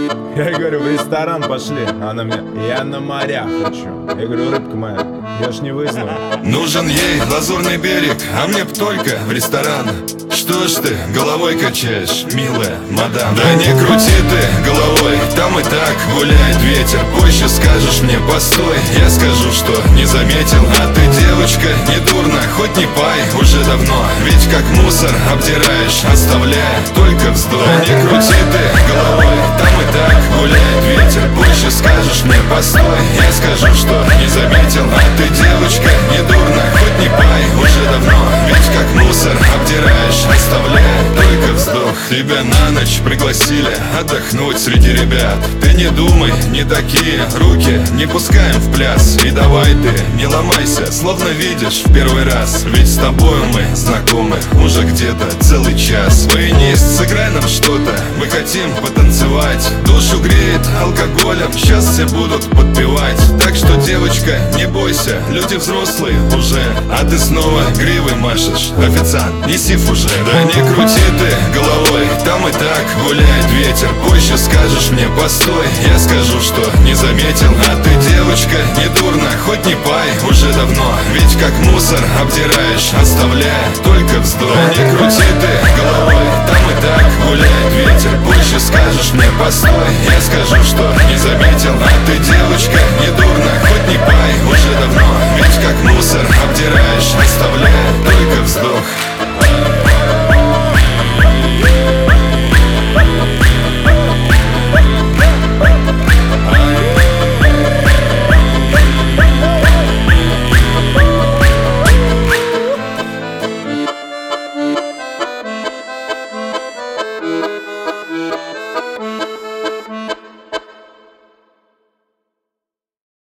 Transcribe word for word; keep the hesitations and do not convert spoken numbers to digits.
Я ей говорю, в ресторан пошли. Она мне, я на морях хочу. Я говорю, рыбка моя, я ж не вызнаю. Нужен ей лазурный берег, а мне б только в ресторан. Что ж ты головой качаешь, милая мадам? Да не крути ты головой, там и так гуляет ветер. Позже скажешь мне, постой, я скажу, что не заметил. А ты, девочка, не дурно, хоть не пай уже давно. Ведь как мусор обдираешь, оставляя только вздох. Да не крути ты головой, там и так гуляет ветер. Позже скажешь мне, постой, я скажу, что не заметил. А ты, девочка, не дурно, хоть не пай уже давно. Ведь как мусор обдираешь, оставляя только вздох. Тебя на ночь пригласили отдохнуть среди ребят. Ты не думай, не такие руки не пускаем в пляс. И давай ты не ломайся, словно видишь в первый раз. Ведь с тобою мы знакомы уже где-то целый час. Баянист, сыграй нам что-то, мы хотим потанцевать. Душу греет алкоголем, сейчас все будут подпевать. Так что, девочка, не бойся, люди взрослые уже. А ты снова гривой машешь, официант, неси фужер. Да не крути ты головой, там и так гуляет ветер. Позже скажешь мне, постой, я скажу, что не заметил. А ты, девочка, не дурно, хоть не пай уже давно. Ведь как мусор обдираешь, оставляя только вздох. Да не крути ты головой, там и так гуляет ветер. Позже скажешь мне, постой, я скажу, что не заметил. А ты, девочка, не дурно, хоть не пай уже давно. Ведь как мусор обдираешь, оставляя только вздох.